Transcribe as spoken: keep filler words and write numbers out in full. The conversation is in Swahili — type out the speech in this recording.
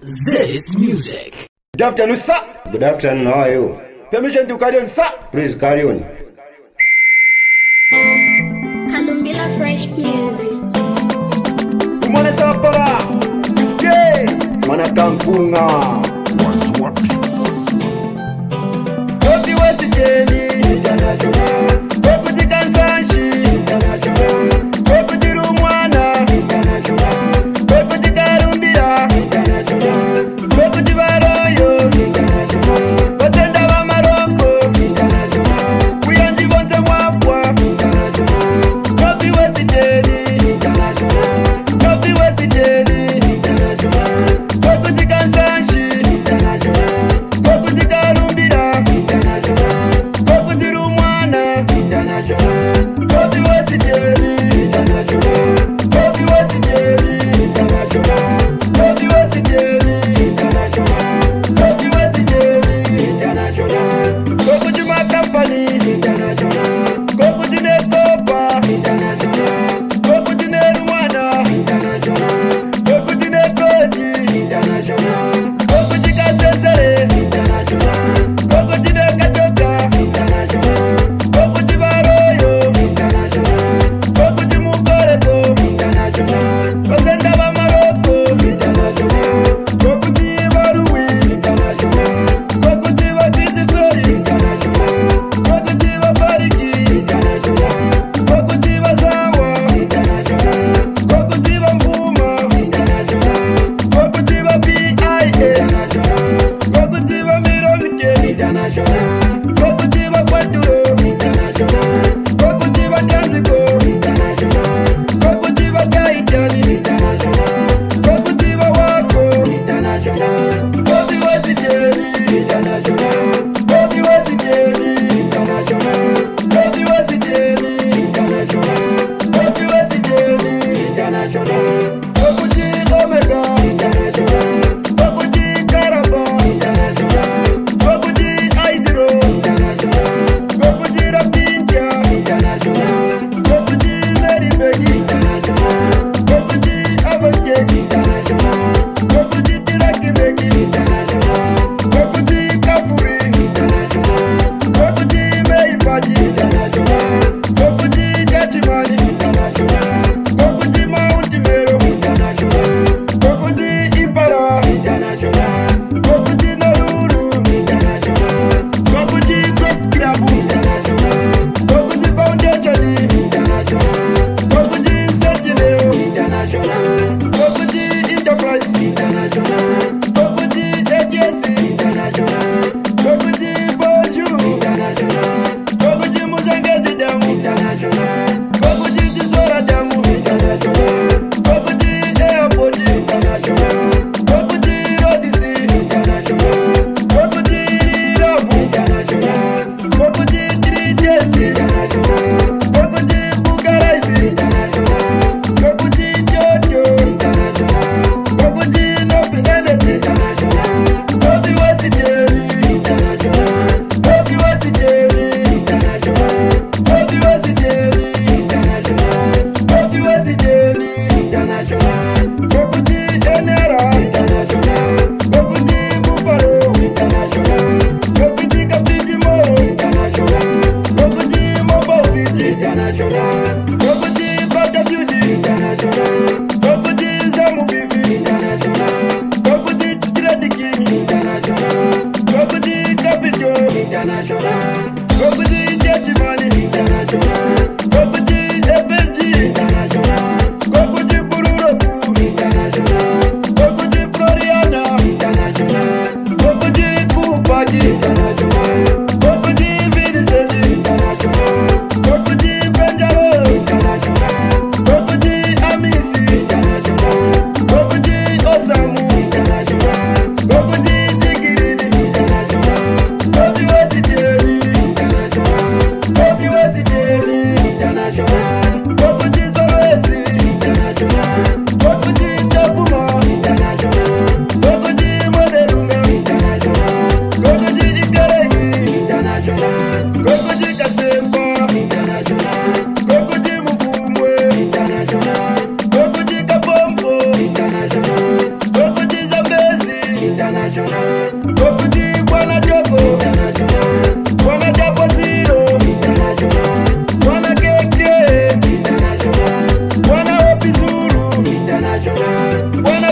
This music. Good afternoon, sir. Good afternoon, how are you? Permission to carry on, sir. Please carry on. Kalumbila Fresh Music. Umone sapara. Iske. Mana tankunga. What's what peace? Kopi wesi jeni. International. Kopi jikansanshi. International. Kopi jirumwana. International. Kopi jikarumbira. International. Kopi jibaroyo. International. Basenda wa Maroko. International. Kuyanji bonse mwapwa. International. Kopi wesi jeni. International. Kopi wesi jeni. International. Kopi jikansanshi. International. Kopi jikarumbira. International. Kopi jirumwana. International. Kopi wesi jeni. International. Kopi wesi jeni. International. Kopi wesi jeni. International. Kopi wesi jeni. International. Kopi juma company. International. Kopi jine kopa. International. Kopi jine Rwanda. International. Kopi jine koji. International. Kopi jika sensere. International. Kopi jine kajoka. International. Kopi jibaroyo. International. Kopi jimukoreko. International. Basenda wa Maroko. International. Kopi jibarui. International. Kopi jiba Kiziferi. International. Kopi jiba Bariki. International. Kopi jiba Zawa. International. Kopi jiba Mbuma. International. Kopi jiba B I A. International. Kopi jiba Mironike. International. Kopi jiba Kwaturo. International. Kopi jiba Tanziko. International. Kopi jiba Kaitani. International. Kopi jiba Wako. International. Kopi wasijeni. International. Kopi wasijeni. International. Kopi wasijeni. International. Kopi wasijeni. International. Kopi ji Omega. International. Kopi ji Karaba. International. Kopi ji Hydro. International. Kopi ji Rapinja. International. Kopi ji Mary Baby. International. Kopi ji Avangeli. International. Kopi ji Tiraki Megi. International. Kopi ji Kafuri. International. Kopi ji Meipadi. International. Kopi ji Jachimani. International. Kopi ji Mount Mero. International. Kopi ji Impara. International. Kopi ji Naruru. International. Kopi ji Golf Club. International. Kopi ji Foundation. International. Kopi ji Sentinel. International. Kopi ji Enterprise. International. Kopi ji A T S. International. Kopi ji Bonjour. International. Kopi ji Muzangezi Damu. International. Kopi ji Jizora Damu. International. Kopi ji Airport. International. Kopi ji Rodisi. International. Kopi ji Ravu. International. Kopi ji Trinity. International. Kopi ji Bugaraisi. International. Kopi ji Jojo. International. Kopi ji Nofi Energy. International. Kopi wasijeni. International. Kopi wasijeni. International. Kopi wasijeni. International. Kopi wasijeni. International. Kopi ji Enera. International. Kopi ji Buffalo. International. Kopi ji Kapijimo. International. Kopi ji Mobile City. International. Kopi ji Battlefield. International. Kopi ji Zamu Bivi. International. Kopi ji Trade King. International. Kopi ji Capital. International. Kopi ji Jachimani. International. Kopi ji A P G. International. Kopi ji Bururoku. International. Kopi ji Floriana. International. Kopi ji Kupagi. International. Kopi ji Vincent. International. Kopi ji Benjaro. International. Kopi ji Amisi. International. Kopi ji Osamu. International. Kopi ji Jigirini. International. Kopi wasijeni. International. Kopi international. Bwana